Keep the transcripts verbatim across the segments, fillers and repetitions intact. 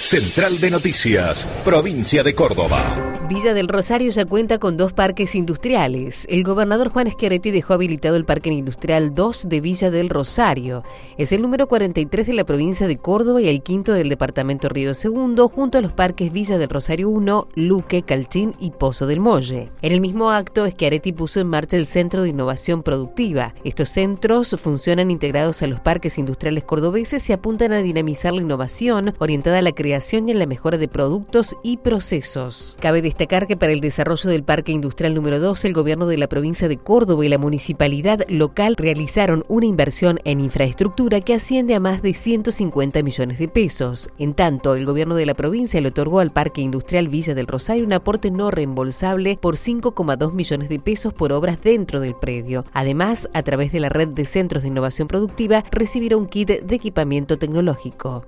Central de Noticias, provincia de Córdoba. Villa del Rosario ya cuenta con dos parques industriales. El gobernador Juan Schiaretti dejó habilitado el Parque Industrial dos de Villa del Rosario. Es el número cuarenta y tres de la provincia de Córdoba y el quinto del departamento Río Segundo, junto a los parques Villa del Rosario uno, Luque, Calchín y Pozo del Molle. En el mismo acto, Schiaretti puso en marcha el Centro de Innovación Productiva. Estos centros funcionan integrados a los parques industriales cordobeses y apuntan a dinamizar la innovación orientada a la creación y a la mejora de productos y procesos. Cabe destacar que para el desarrollo del Parque Industrial número dos, el gobierno de la provincia de Córdoba y la municipalidad local realizaron una inversión en infraestructura que asciende a más de ciento cincuenta millones de pesos. En tanto, el gobierno de la provincia le otorgó al Parque Industrial Villa del Rosario un aporte no reembolsable por cinco coma dos millones de pesos por obras dentro del predio. Además, a través de la red de centros de innovación productiva, recibirá un kit de equipamiento tecnológico.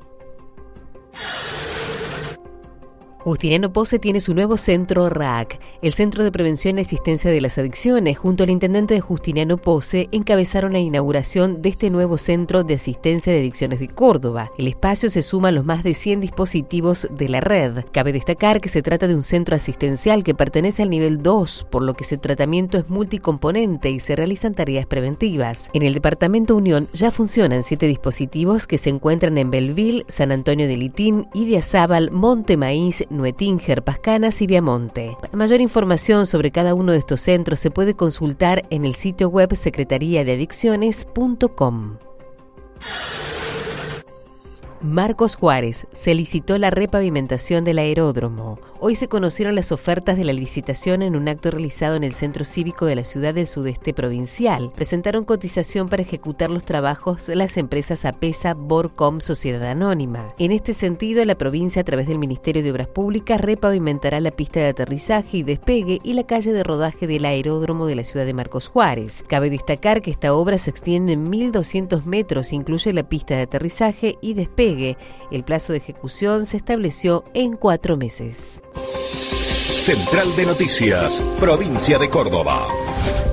Justiniano Posse tiene su nuevo centro R A C. El Centro de Prevención y Asistencia de las Adicciones, junto al intendente de Justiniano Posse, encabezaron la inauguración de este nuevo Centro de Asistencia de Adicciones de Córdoba. El espacio se suma a los más de cien dispositivos de la red. Cabe destacar que se trata de un centro asistencial que pertenece al nivel dos, por lo que su tratamiento es multicomponente y se realizan tareas preventivas. En el departamento Unión ya funcionan siete dispositivos que se encuentran en Belville, San Antonio de Litín, Idiazábal, Monte Maíz, Nuetínger, Pascanas y Viamonte. Mayor información sobre cada uno de estos centros se puede consultar en el sitio web secretaría de adicciones punto com. Marcos Juárez, se licitó la repavimentación del aeródromo. Hoy se conocieron las ofertas de la licitación en un acto realizado en el Centro Cívico de la Ciudad del Sudeste Provincial. Presentaron cotización para ejecutar los trabajos las empresas APESA, Borcom, Sociedad Anónima. En este sentido, la provincia, a través del Ministerio de Obras Públicas, repavimentará la pista de aterrizaje y despegue y la calle de rodaje del aeródromo de la ciudad de Marcos Juárez. Cabe destacar que esta obra se extiende en mil doscientos metros, incluye la pista de aterrizaje y despegue. El plazo de ejecución se estableció en cuatro meses. Central de Noticias, provincia de Córdoba.